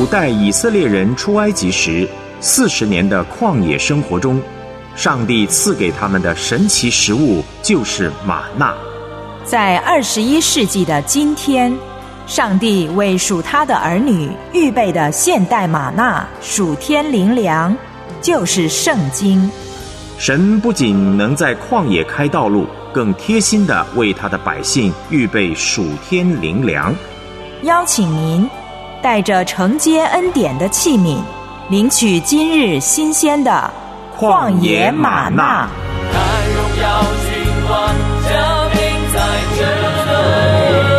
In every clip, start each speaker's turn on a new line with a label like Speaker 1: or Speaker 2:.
Speaker 1: 古代以色列人出埃及时40年的旷野生活中，上帝赐给他们的神奇食物就是玛纳。
Speaker 2: 在21世纪的今天，上帝为属他的儿女预备的现代玛纳属天灵粮，就是圣经。
Speaker 1: 神不仅能在旷野开道路，更贴心地为他的百姓预备属天灵粮。
Speaker 2: 邀请您带着承接恩典的器皿，领取今日新鲜的旷野玛纳。
Speaker 3: 看荣耀君王降临在这里。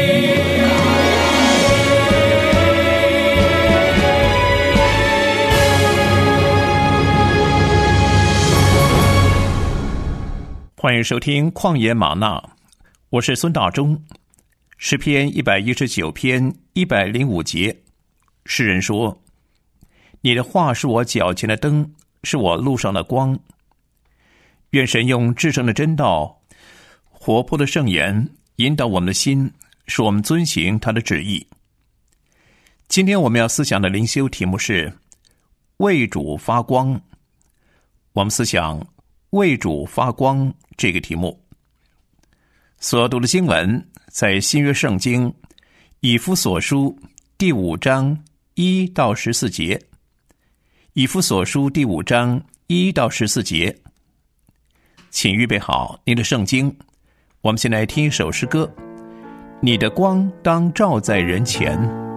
Speaker 4: 欢迎收听旷野玛纳，我是孙大中。诗篇119篇105节，诗人说：你的话是我脚前的灯，是我路上的光。愿神用至圣的真道、活泼的圣言引导我们的心，使我们遵行他的旨意。今天我们要思想的灵修题目是为主发光。我们思想为主发光这个题目。所读的经文在新约圣经以弗所书第5章1到14节。以弗所书第5章1到14节。请预备好您的圣经，我们先来听一首诗歌。你的光当照在人前。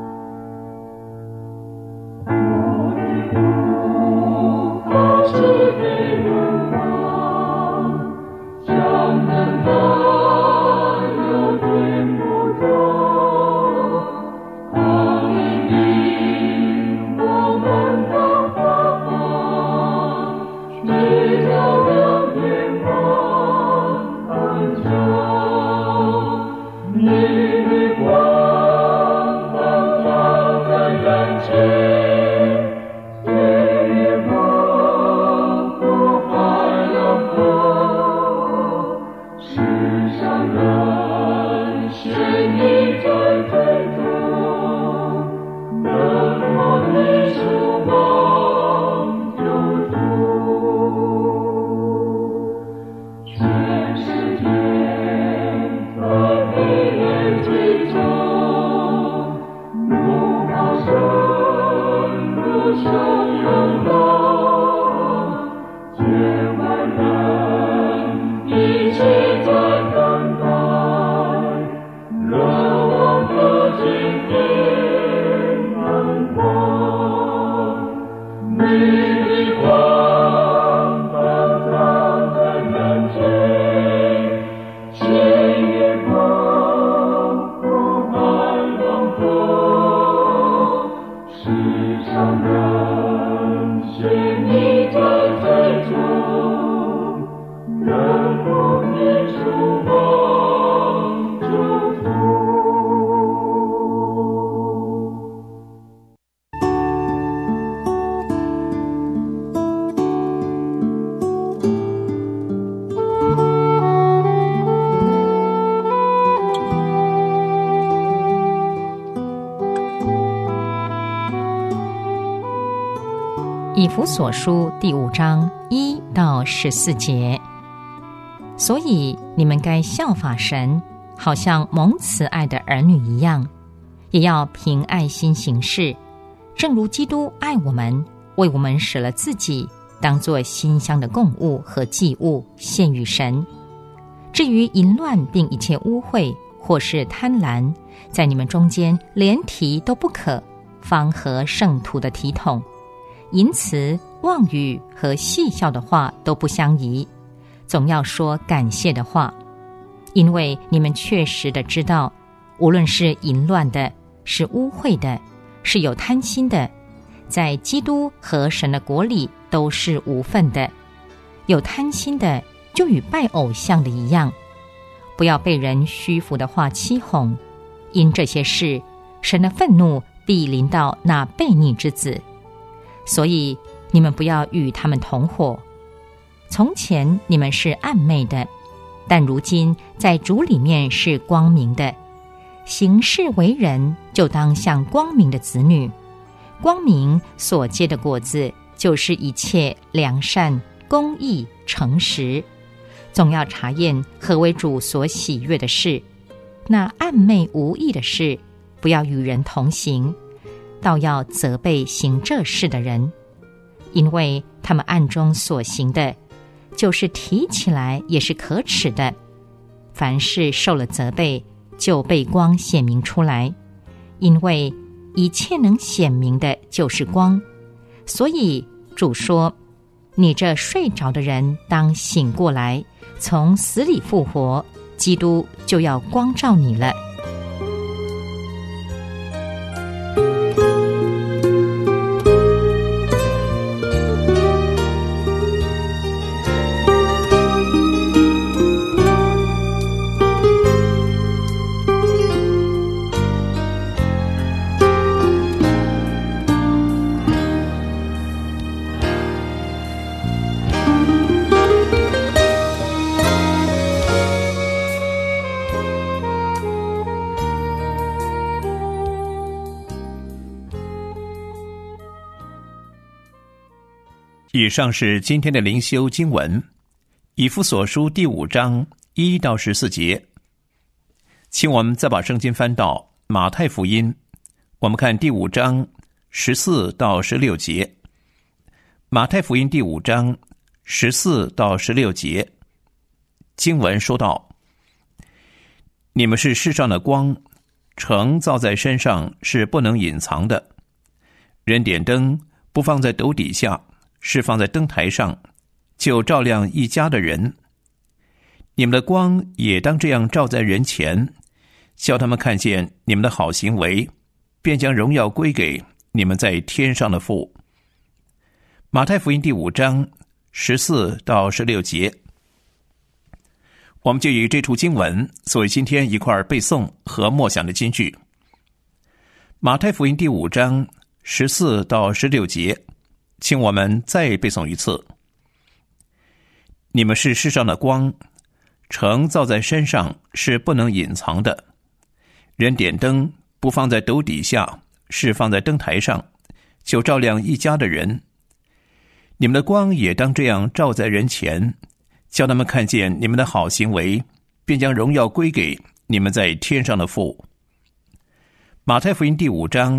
Speaker 5: 以弗所书第5章1到14节。所以你们该效法神，好像蒙慈爱的儿女一样，也要凭爱心行事，正如基督爱我们，为我们舍了自己，当作馨香的供物和祭物献与神。至于淫乱并一切污秽或是贪婪，在你们中间连提都不可，方合圣徒的体统。淫词、妄语和戏笑的话都不相宜，总要说感谢的话，因为你们确实的知道，无论是淫乱的，是污秽的，是有贪心的，在基督和神的国里都是无份的。有贪心的，就与拜偶像的一样。不要被人虚浮的话欺哄，因这些事，神的愤怒必临到那悖逆之子。所以你们不要与他们同伙。从前你们是暗昧的，但如今在主里面是光明的。行事为人，就当像光明的子女， 光明所结的果子，就是一切良善、公义、诚实，总要查验何为主所喜悦的事。那暗昧无益的事，不要与人同行，倒要责备行这事的人，因为他们暗中所行的，就是提起来也是可耻的。凡事受了责备，就被光显明出来，因为一切能显明的就是光。所以主说，你这睡着的人当醒过来，从死里复活，基督就要光照你了。
Speaker 4: 以上是今天的灵修经文，以弗所书第5章1到14节。请我们再把圣经翻到马太福音，我们看第5章14到16节。马太福音第5章14到16节，经文说道：你们是世上的光，城造在山上是不能隐藏的。人点灯不放在斗底下，是放在灯台上，就照亮一家的人。你们的光也当这样照在人前，叫他们看见你们的好行为，便将荣耀归给你们在天上的父。马太福音第5章14到16节，我们就以这处经文作为今天一块背诵和默想的金句。马太福音第5章14到16节，请我们再背诵一次。你们是世上的光，城造在山上是不能隐藏的。人点灯不放在斗底下，是放在灯台上，就照亮一家的人。你们的光也当这样照在人前，叫他们看见你们的好行为，便将荣耀归给你们在天上的父。马太福音第5章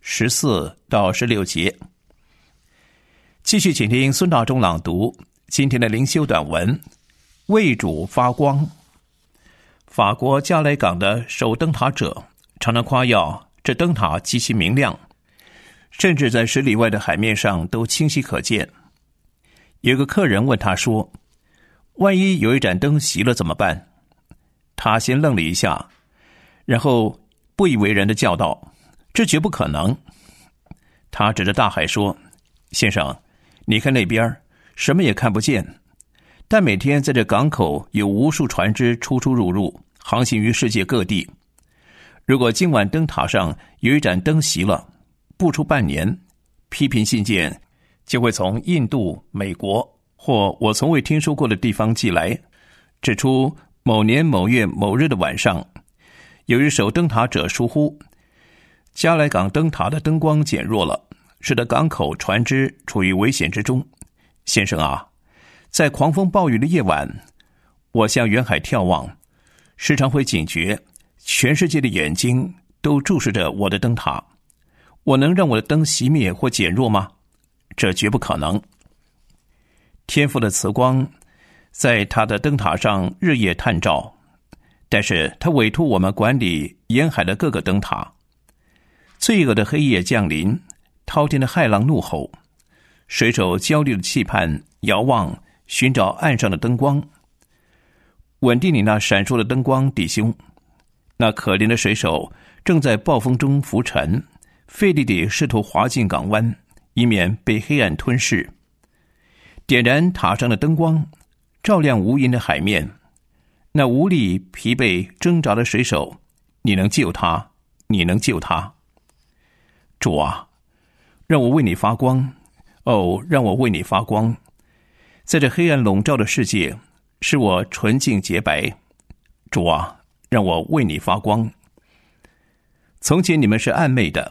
Speaker 4: 14到16节。继续请听孙大中朗读今天的灵修短文，为主发光。法国加莱港的守灯塔者常常夸耀这灯塔极其明亮，甚至在10里外的海面上都清晰可见。有个客人问他说，万一有一盏灯熄了怎么办？他先愣了一下，然后不以为然地叫道，这绝不可能。他指着大海说，先生，你看那边什么也看不见，但每天在这港口有无数船只出出入入，航行于世界各地。如果今晚灯塔上有一盏灯熄了，不出半年，批评信件就会从印度、美国或我从未听说过的地方寄来，指出某年某月某日的晚上，由于守灯塔者疏忽，加莱港灯塔的灯光减弱了，使得港口船只处于危险之中。先生啊，在狂风暴雨的夜晚，我向远海眺望，时常会警觉，全世界的眼睛都注视着我的灯塔。我能让我的灯熄灭或减弱吗？这绝不可能。天父的慈光在他的灯塔上日夜探照，但是他委托我们管理沿海的各个灯塔。罪恶的黑夜降临，滔天的骇浪怒吼，水手焦虑的期盼遥望，寻找岸上的灯光。稳定你那闪烁的灯光，弟兄。那可怜的水手正在暴风中浮沉，费力地试图滑进港湾，以免被黑暗吞噬。点燃塔上的灯光，照亮无垠的海面。那无力疲惫挣扎的水手，你能救他，你能救他。主啊，让我为你发光，哦，让我为你发光。在这黑暗笼罩的世界，使我纯净洁白。主啊，让我为你发光。从前你们是暗昧的，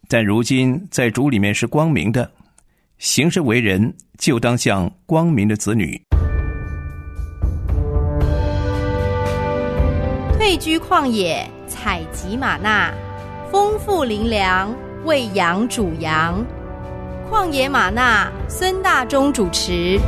Speaker 4: 但如今在主里面是光明的，行事为人就当像光明的子女。
Speaker 6: 退居旷野，采集玛纳，丰富灵粮，喂养主羊。旷野玛纳，孙大中主持。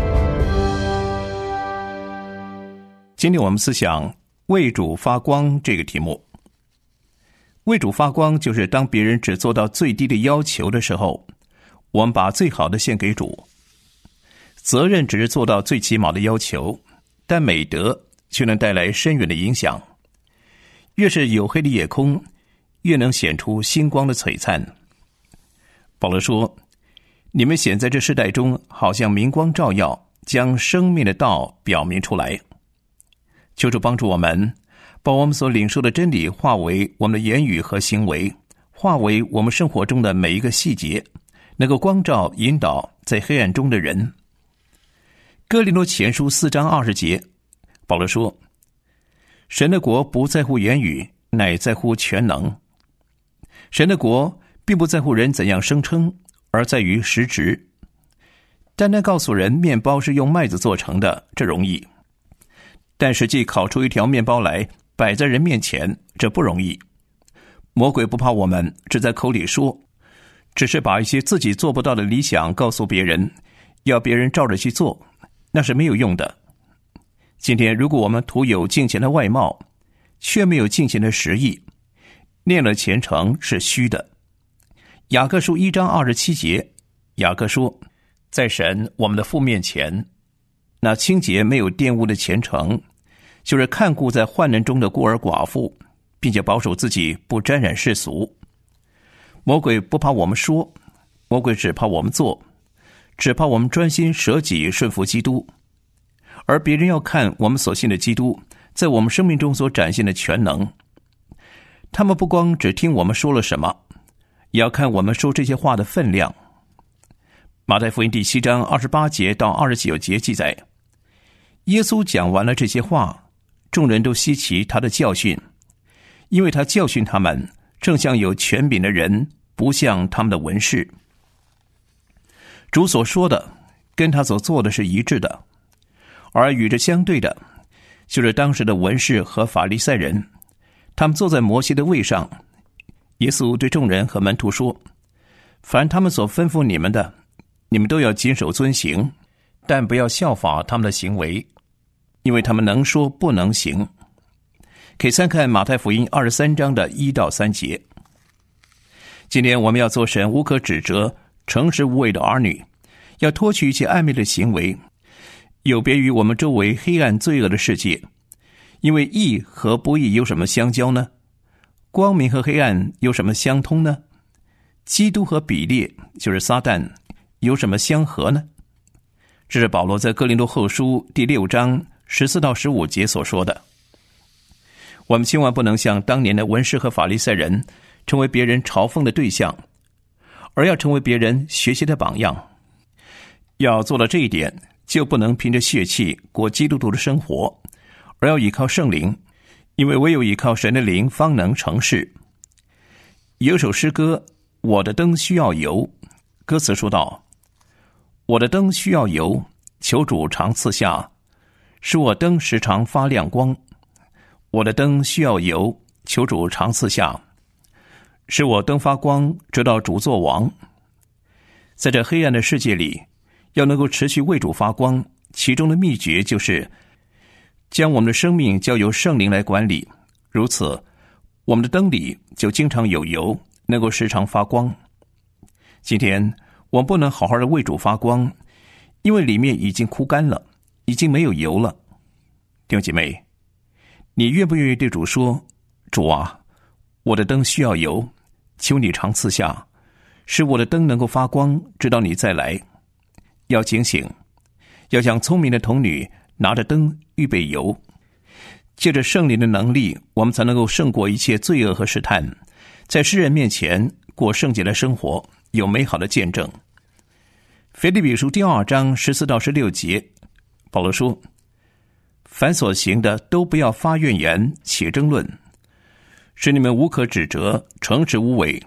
Speaker 4: 今天我们思想为主发光这个题目。为主发光，就是当别人只做到最低的要求的时候，我们把最好的献给主。责任只是做到最起码的要求，但美德却能带来深远的影响。越是黝黑的夜空，越能显出星光的璀璨。保罗说，你们显在这世代中，好像明光照耀，将生命的道表明出来。求主帮助我们，把我们所领受的真理化为我们的言语和行为，化为我们生活中的每一个细节，能够光照引导在黑暗中的人。哥林多前书4章20节，保罗说，神的国不在乎言语，乃在乎全能。神的国并不在乎人怎样声称，而在于实质。单单告诉人面包是用麦子做成的，这容易，但实际烤出一条面包来摆在人面前，这不容易。魔鬼不怕我们只在口里说，只是把一些自己做不到的理想告诉别人，要别人照着去做，那是没有用的。今天如果我们徒有敬虔的外貌，却没有敬虔的实意，念了虔诚是虚的。雅各书1章27节，雅各说，在神我们的父面前，那清洁没有玷污的虔诚，就是看顾在患难中的孤儿寡妇，并且保守自己不沾染世俗。魔鬼不怕我们说，魔鬼只怕我们做，只怕我们专心舍己顺服基督。而别人要看我们所信的基督在我们生命中所展现的全能。他们不光只听我们说了什么，也要看我们说这些话的分量。马太福音第7章28节到29节记载，耶稣讲完了这些话，众人都稀奇他的教训，因为他教训他们正像有权柄的人，不像他们的文士。主所说的跟他所做的是一致的，而与之相对的就是当时的文士和法利赛人，他们坐在摩西的位上。耶稣对众人和门徒说，凡他们所吩咐你们的，你们都要谨守遵行，但不要效法他们的行为，因为他们能说不能行。可以参看马太福音23章的1到3节。今天我们要做神无可指责、诚实无伪的儿女，要脱去一切暧昧的行为，有别于我们周围黑暗罪恶的世界。因为义和不义有什么相交呢？光明和黑暗有什么相通呢？基督和比列，就是撒旦，有什么相合呢？这是保罗在哥林多后书第6章14到15节所说的。我们千万不能像当年的文士和法利赛人，成为别人嘲讽的对象，而要成为别人学习的榜样。要做到这一点，就不能凭着血气过基督徒的生活，而要依靠圣灵，因为唯有依靠神的灵方能成事。有首诗歌，我的灯需要油，歌词说道，我的灯需要油，求主常赐下，使我灯时常发亮光。我的灯需要油，求主常赐下，使我灯发光，直到主作王。在这黑暗的世界里，要能够持续为主发光，其中的秘诀就是将我们的生命交由圣灵来管理，如此我们的灯里就经常有油，能够时常发光。今天我们不能好好的为主发光，因为里面已经枯干了，已经没有油了。弟兄姐妹，你愿不愿意对主说，主啊，我的灯需要油，求你常赐下，使我的灯能够发光，直到你再来。要警醒，要像聪明的童女拿着灯预备油。借着圣灵的能力，我们才能够胜过一切罪恶和试探，在世人面前过圣洁的生活，有美好的见证。腓立比书第2章14到16节，保罗说，凡所行的都不要发怨言，且争论，使你们无可指责，诚实无伪，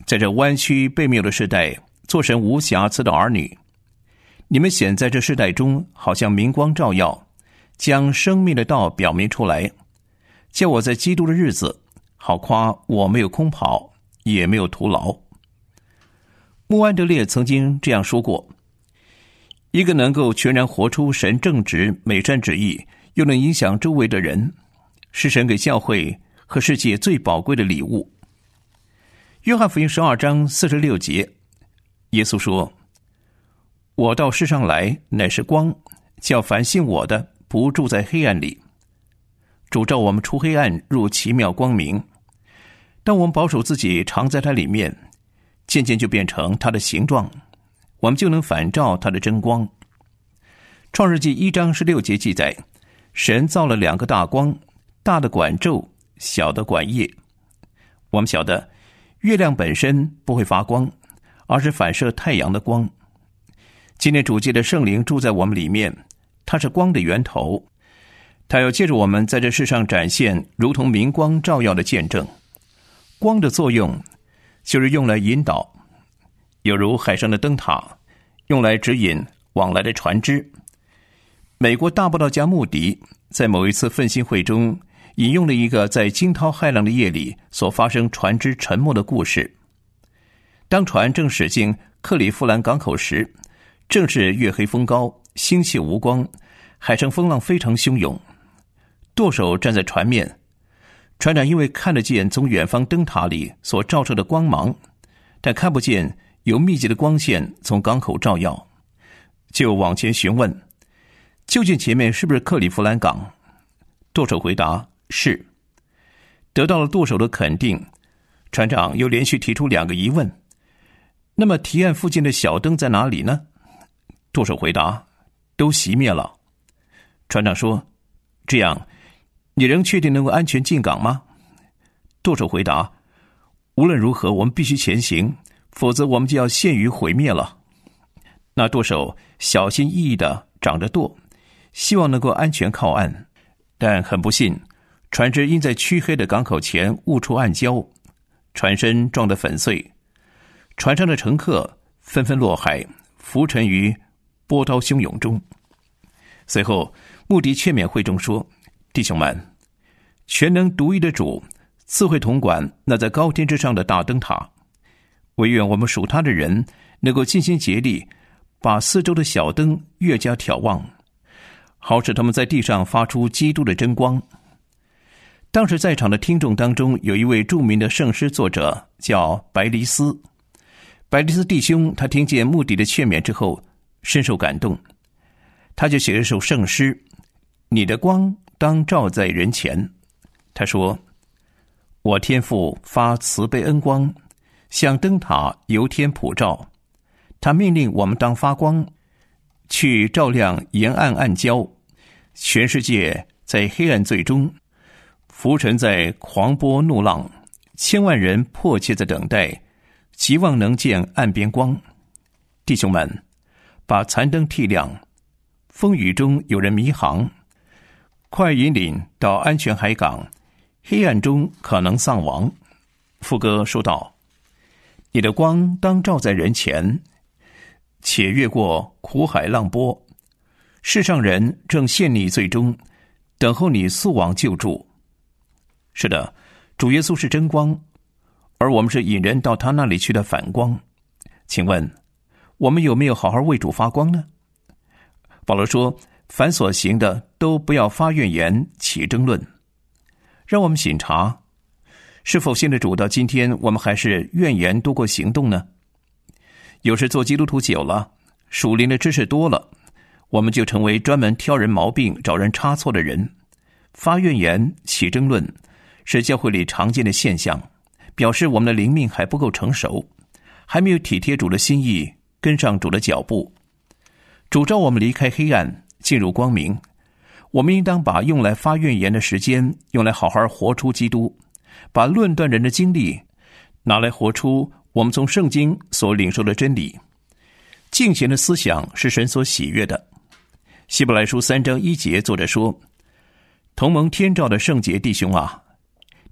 Speaker 4: 在这弯曲悖谬的时代，做神无瑕疵的儿女。你们显在这世代中，好像明光照耀，将生命的道表明出来，叫我在基督的日子，好夸我没有空跑，也没有徒劳。穆安德烈曾经这样说过：一个能够全然活出神正直美善旨意，又能影响周围的人，是神给教会和世界最宝贵的礼物。约翰福音12章46节，耶稣说：我到世上来，乃是光，叫凡信我的不住在黑暗里。主召我们出黑暗，入奇妙光明。当我们保守自己常在它里面，渐渐就变成它的形状，我们就能反照它的真光。创世纪1章16节记载，神造了2个大光，大的管昼，小的管夜。我们晓得月亮本身不会发光，而是反射太阳的光。今天主借的圣灵住在我们里面，它是光的源头，它要借着我们在这世上展现如同明光照耀的见证。光的作用就是用来引导，有如海上的灯塔，用来指引往来的船只。美国大布道家穆迪在某一次奋兴会中引用了一个在惊涛骇浪的夜里所发生船只沉没的故事。当船正驶进克里夫兰港口时，正是月黑风高，星气无光，海上风浪非常汹涌。舵手站在船面，船长因为看得见从远方灯塔里所照射的光芒，但看不见有密集的光线从港口照耀，就往前询问，究竟前面是不是克里夫兰港？舵手回答是。得到了舵手的肯定，船长又连续提出2个疑问：那么堤岸附近的小灯在哪里呢？舵手回答：都熄灭了。船长说：这样你仍确定能够安全进港吗？舵手回答：无论如何我们必须前行，否则我们就要陷于毁灭了。那舵手小心翼翼地掌着舵，希望能够安全靠岸，但很不幸，船只因在黢黑的港口前误触暗礁，船身撞得粉碎，船上的乘客纷纷落海，浮沉于波涛汹涌中。随后穆迪劝勉会众说：弟兄们，全能独一的主赐会统管那在高天之上的大灯塔，唯愿我们属他的人能够尽心竭力，把四周的小灯越加挑旺，好使他们在地上发出基督的真光。当时在场的听众当中，有一位著名的圣诗作者叫白黎斯。白黎斯弟兄他听见穆迪的劝勉之后深受感动，他就写了一首圣诗：你的光当照在人前。他说：我天父发慈悲恩光，向灯塔由天普照，他命令我们当发光，去照亮沿岸暗礁。全世界在黑暗最中，浮沉在狂波怒浪，千万人迫切在等待，期望能见岸边光。弟兄们，把残灯剔亮，风雨中有人迷航，快引领到安全海港，黑暗中可能丧亡。副歌说道：你的光当照在人前，且越过苦海浪波，世上人正陷溺最终，等候你速往救助。是的，主耶稣是真光，而我们是引人到他那里去的反光。请问我们有没有好好为主发光呢？保罗说：凡所行的都不要发怨言，起争论。让我们省察，是否信了主到今天，我们还是怨言多过行动呢？有时做基督徒久了，属灵的知识多了，我们就成为专门挑人毛病、找人差错的人。发怨言、起争论是教会里常见的现象，表示我们的灵命还不够成熟，还没有体贴主的心意，跟上主的脚步。主召我们离开黑暗，进入光明，我们应当把用来发怨言的时间用来好好活出基督，把论断人的精力拿来活出我们从圣经所领受的真理。敬虔的思想是神所喜悦的。希伯来书3章1节作者说：同蒙天照的圣洁弟兄啊，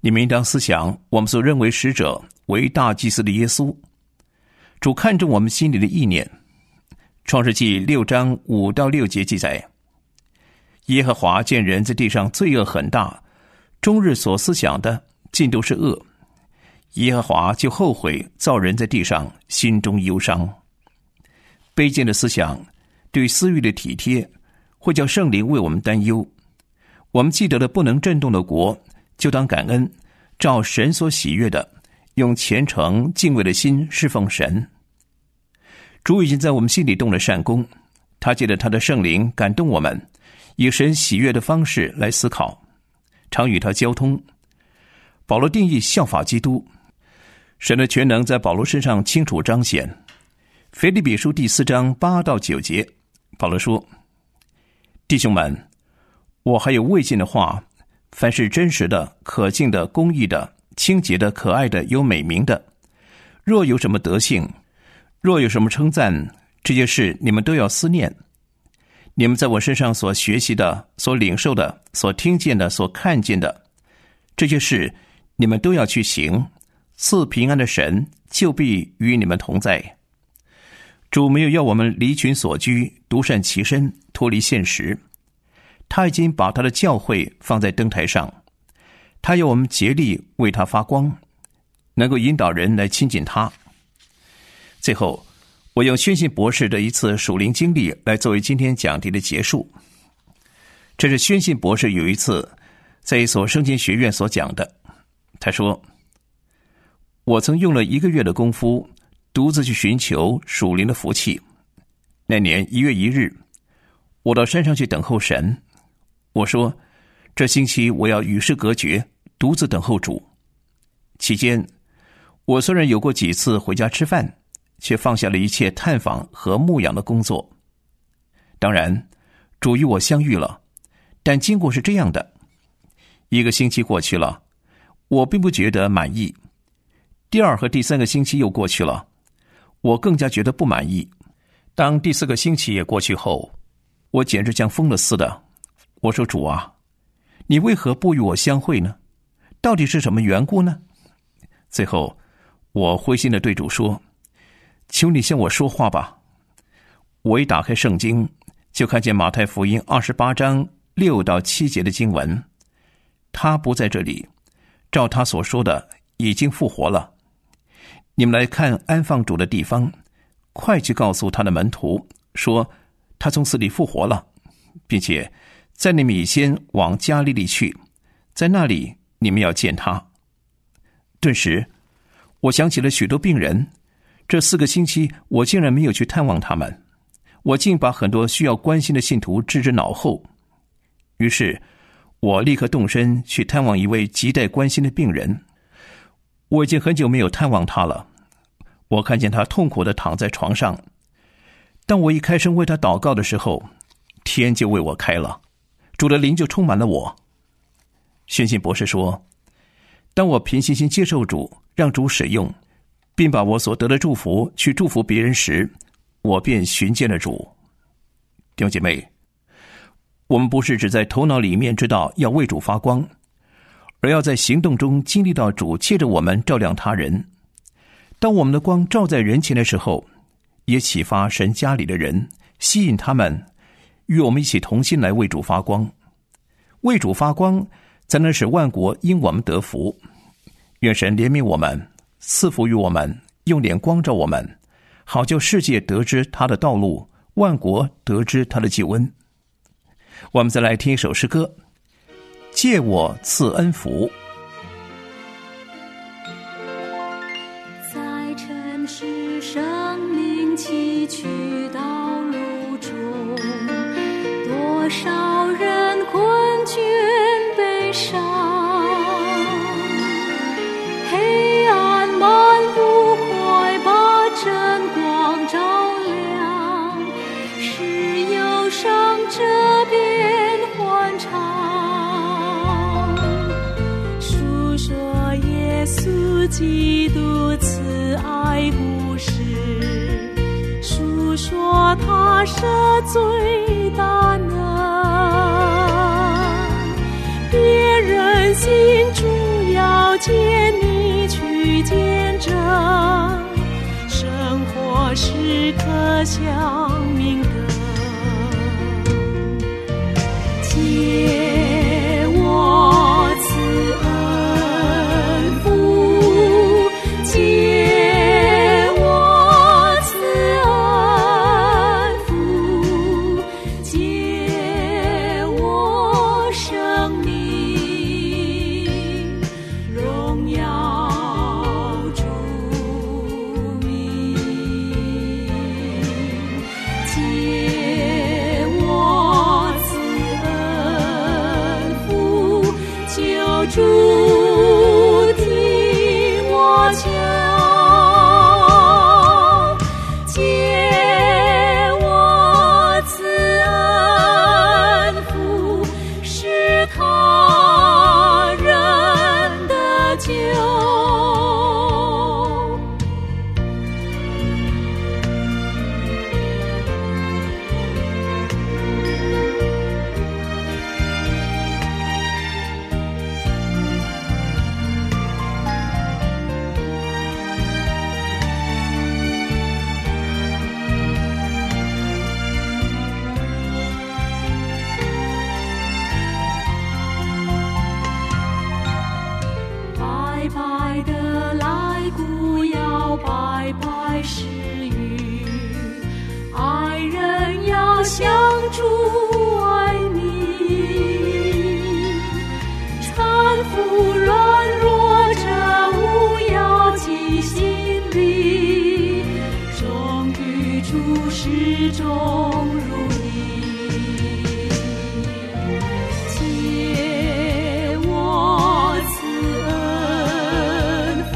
Speaker 4: 你们应当思想我们所认为使者为大祭司的耶稣。主看重我们心里的意念。创世纪6章5到6节记载，耶和华见人在地上罪恶很大，终日所思想的尽都是恶，耶和华就后悔造人在地上，心中忧伤。卑贱的思想对私欲的体贴会叫圣灵为我们担忧。我们记得了不能震动的国，就当感恩，照神所喜悦的，用虔诚敬畏的心侍奉神。主已经在我们心里动了善工，他借着他的圣灵感动我们，以神喜悦的方式来思考，常与他交通。保罗定义效法基督，神的全能在保罗身上清楚彰显。腓立比书第4章8到9节，保罗说：弟兄们，我还有未尽的话，凡是真实的、可敬的、公义的、清洁的、可爱的、有美名的，若有什么德性，若有什么称赞，这些事你们都要思念。你们在我身上所学习的、所领受的、所听见的、所看见的，这些事你们都要去行，赐平安的神就必与你们同在。主没有要我们离群所居，独善其身，脱离现实。他已经把他的教会放在灯台上，他要我们竭力为他发光，能够引导人来亲近他。最后，我用宣信博士的一次属灵经历来作为今天讲题的结束。这是宣信博士有一次在一所圣经学院所讲的。他说：我曾用了1个月的功夫，独自去寻求属灵的福气。那年1月1日，我到山上去等候神。我说，这星期我要与世隔绝，独自等候主。期间，我虽然有过几次回家吃饭，却放下了一切探访和牧养的工作。当然，主与我相遇了，但经过是这样的：1个星期过去了，我并不觉得满意；第2和第3个星期又过去了，我更加觉得不满意。当第4个星期也过去后，我简直像疯了似的。我说，主啊，你为何不与我相会呢？到底是什么缘故呢？最后，我灰心地对主说，求你向我说话吧。我一打开圣经，就看见马太福音28章6到7节的经文，他不在这里，照他所说的已经复活了。你们来看安放主的地方，快去告诉他的门徒，说他从死里复活了，并且在你们以先往加利利去，在那里你们要见他。顿时我想起了许多病人，这4个星期我竟然没有去探望他们，我竟把很多需要关心的信徒置之脑后。于是我立刻动身去探望一位亟待关心的病人。我已经很久没有探望他了。我看见他痛苦地躺在床上，当我一开声为他祷告的时候，天就为我开了，主的灵就充满了我。宣信博士说，当我凭信心接受主，让主使用，并把我所得的祝福去祝福别人时，我便寻见了主。弟兄姐妹，我们不是只在头脑里面知道要为主发光，而要在行动中经历到主借着我们照亮他人。当我们的光照在人前的时候，也启发神家里的人，吸引他们与我们一起同心来为主发光。为主发光，才能使万国因我们得福。愿神怜悯我们，赐福于我们，用脸光照我们，好叫世界得知他的道路，万国得知他的救恩。我们再来听一首诗歌，借我赐恩福。
Speaker 7: 在尘世生命崎岖道路中，多少人困倦悲伤，黑暗漫步，快把真光照亮，使忧伤这边欢唱，述说耶稣基督慈爱故事，述说他赦罪大能，别人心主要要见你去见证，生活时刻向明灯。借我慈恩福，借我慈恩福，借我生命，荣耀主名，借我慈恩福，救主听我求，借我慈恩福，是他人的救。白白的来不要白白施予，爱人要像主爱你，搀扶软弱者务要记心里，忠于主始终如一。借我慈恩福，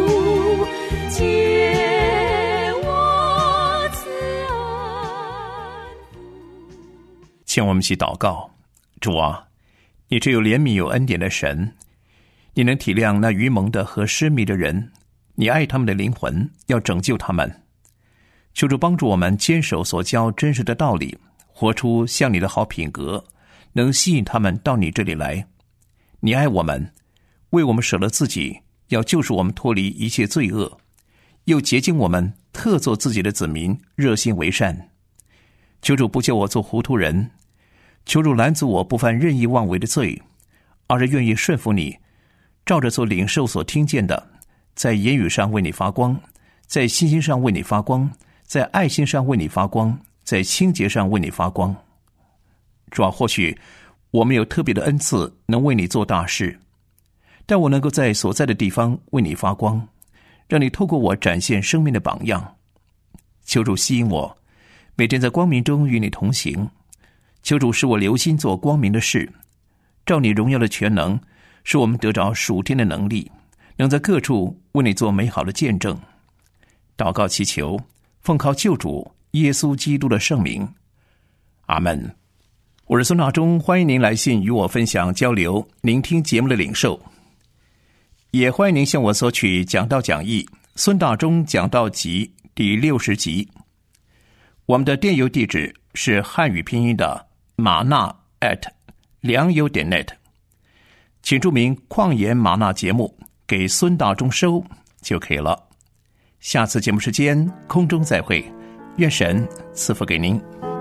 Speaker 7: 借我慈恩福。
Speaker 4: 请我们一起祷告。主啊，你只有怜悯有恩典的神，你能体谅那愚蒙的和失迷的人，你爱他们的灵魂，要拯救他们。求主帮助我们坚守所教真实的道理，活出像你的好品格，能吸引他们到你这里来。你爱我们，为我们舍了自己，要救赎我们脱离一切罪恶，又洁净我们，特作自己的子民，热心为善。求主不叫我做糊涂人，求主拦阻我不犯任意妄为的罪，而是愿意顺服你，照着所领受所听见的，在言语上为你发光，在信心上为你发光，在爱心上为你发光，在清洁上为你发光。主啊，或许我们有特别的恩赐，能为你做大事，但我能够在所在的地方为你发光，让你透过我展现生命的榜样。求主吸引我，每天在光明中与你同行。求主使我留心做光明的事，照你荣耀的全能，使我们得着属天的能力，能在各处为你做美好的见证。祷告祈求，奉靠救主耶稣基督的圣名，阿们。我是孙大中，欢迎您来信与我分享交流您听节目的领受，也欢迎您向我索取讲道讲义孙大中讲道集第60集。我们的电邮地址是汉语拼音的玛纳良友.net， 请注明旷野玛纳节目给孙大中收就可以了。下次节目时间空中再会，愿神赐福给您。